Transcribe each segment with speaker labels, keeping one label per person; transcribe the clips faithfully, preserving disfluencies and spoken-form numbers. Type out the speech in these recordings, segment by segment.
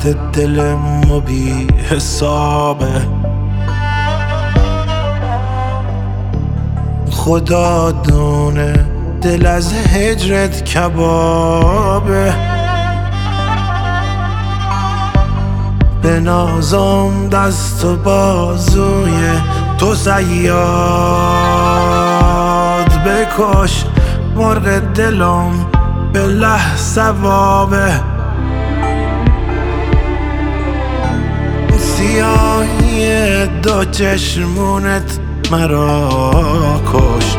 Speaker 1: درد دل ما بی حسابه. خدا دونه دل از هجرت کبابه. به نازم دست و بازوی تو صیاد بکش، مرغ دلم به له ثوابه. سیاهی دو چشمونت مرا کشت،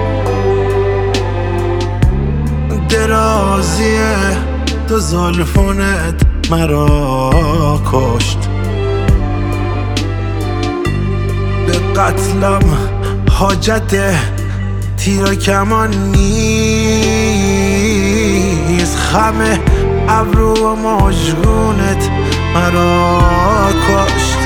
Speaker 1: درازی دو زلفونت مرا کشت. به قتلم حاجت تیر و کمان نیست، خم ابرو و مژگونت مرا کشت.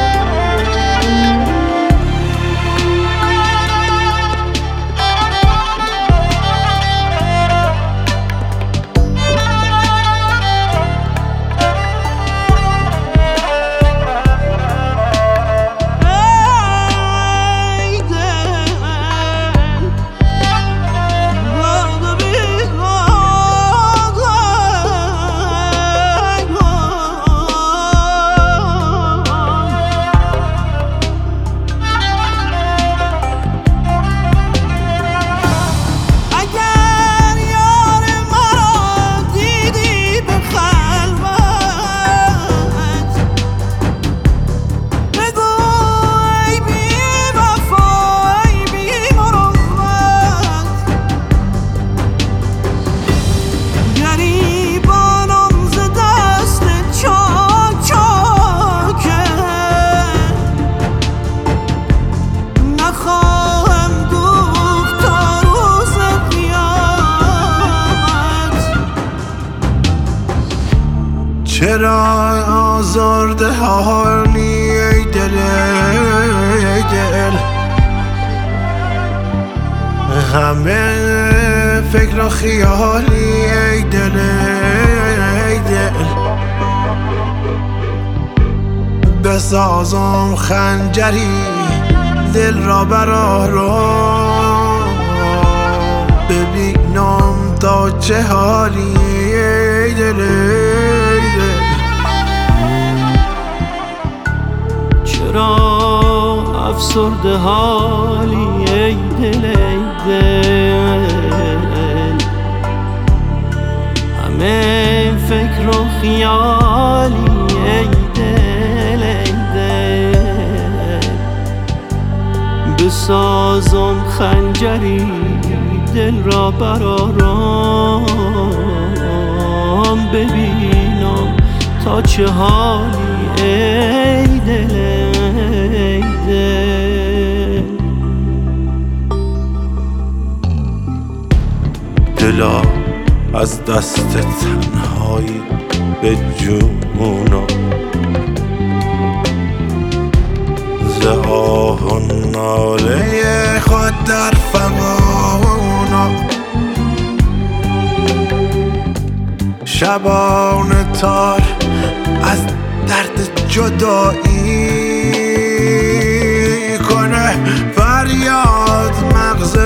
Speaker 1: چرا آزرده حالی ای دل ای دل، همه فکر و خیالی ای دل ای دل. بسازم خنجری دل را بر آرام، ببینم تا چه حالی ای دل ای دل.
Speaker 2: چرا افسرده حالی ای دل ای دل، همه فکر و خیالی ای دل ای دل. بسازم خنجری دل را بر آرام، ببینم تا چه حالی ای دل ای دل.
Speaker 1: دلا از دست تنهایی به جونم، ز آه و ناله خود در فغانم. شبان تار از درد جدایی کنه فریاد مغز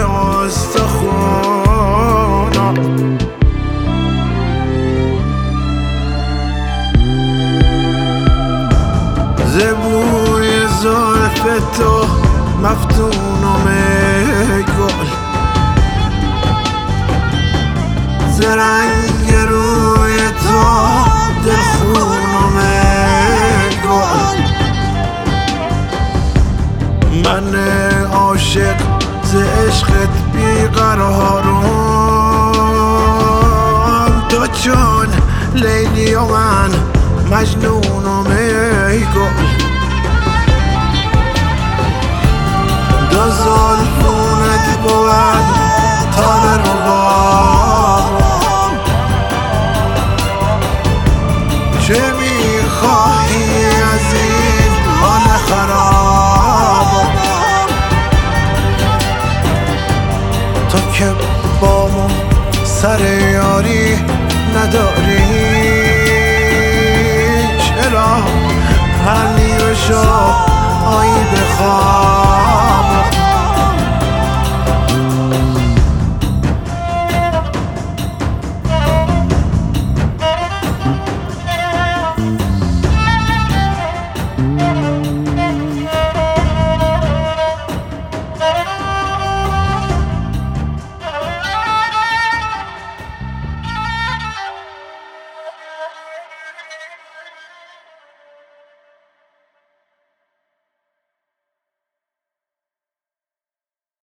Speaker 1: استخونم. ز بوی زلف تو مفتونم ای گل، ز رنگ روی تو دلخونم ای گل. من عاشق ز عشقت بیقرارم، تو چون لیلی و من مجنونم ای گل. دو زلفونت بود تار ربابم، چه میخواهی از این حال خرابم؟ تو که با من سر